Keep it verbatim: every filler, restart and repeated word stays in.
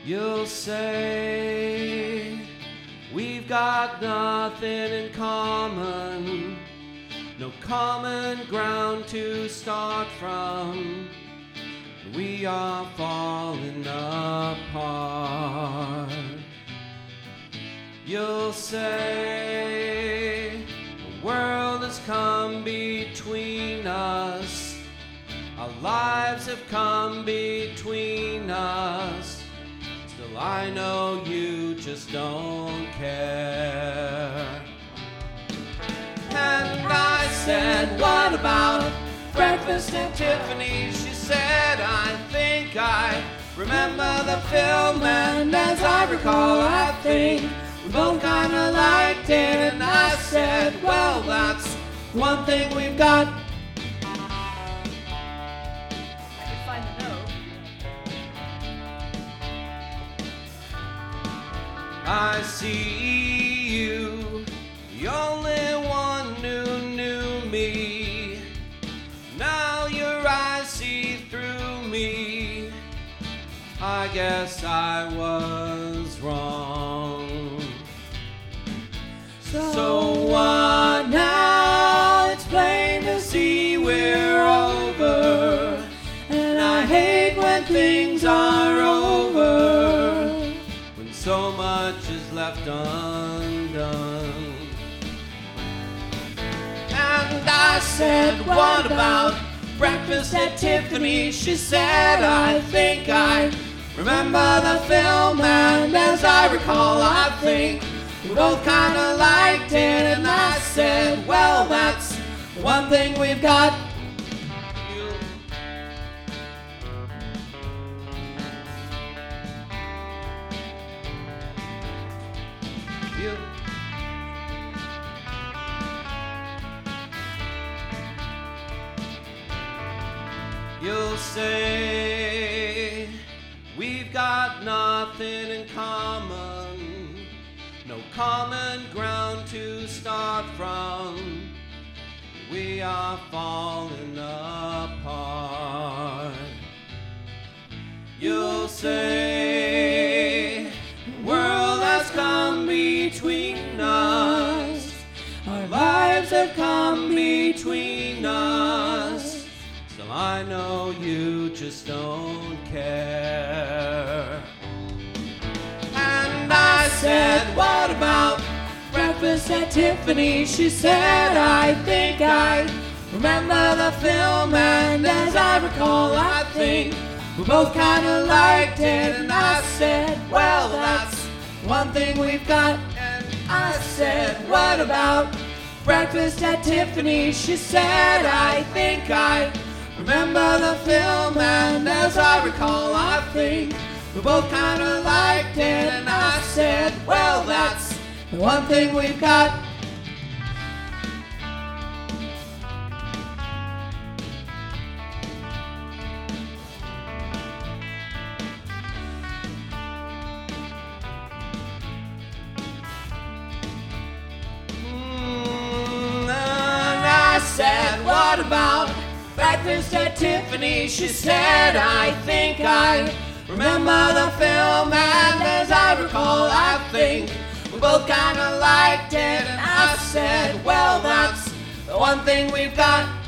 You'll say we've got nothing in common, no common ground to start from. We are falling apart. You'll say the world has come between us, our lives have come between us. Still I know you just don't care. And I said, what about breakfast at Tiffany's? She said, I think I remember the film, and as I recall, I think we both kinda liked it. And I said, well, that's one thing we've got. I could find the note. I see you, the only one who knew me. Now your eyes see through me. I guess I was wrong. So what now? It's plain to see we're over, and I hate when things are over, when so much is left undone. And I said, what about breakfast at Tiffany's? She said, I think I remember the film, and as I recall, I think we both kinda liked it. And I said, well, that's one thing we've got. You. You'll say we've got nothing in common, no common ground to start from. We are falling apart. You'll say the world has come between us, our lives have come between us. Still I know you just don't care. And I said, what about breakfast at Tiffany's? She said, I think I remember the film, and as I recall, I think we both kinda liked it. And I said, well, that's one thing we've got. And I said, what about breakfast at Tiffany's? She said, I think I remember the film, and as I recall, I think we both kinda liked it. And I said, well, that's the one thing we've got. Mm, and I said, what about breakfast at Tiffany's? She said, I think I remember the film, and as I recall, I think we both kinda liked it. And I said, well, that's the one thing we've got.